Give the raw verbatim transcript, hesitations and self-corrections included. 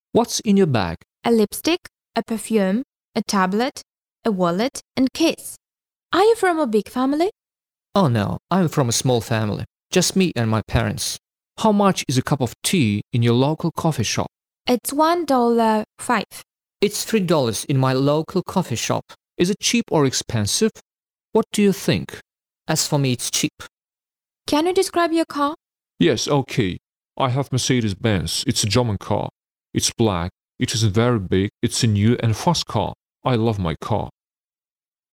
What's in your bag? A lipstick, a perfume, a tablet, a wallet, and case. Are you from a big family? Oh no, I'm from a small family. Just me and my parents. How much is a cup of tea in your local coffee shop? It's one dollar five. It's three dollars in my local coffee shop. Is it cheap or expensive? What do you think? As for me, it's cheap. Can you describe your car? Yes, okay. I have Mercedes-Benz. It's a German car. It's black. It is very big. It's a new and fast car. I love my car.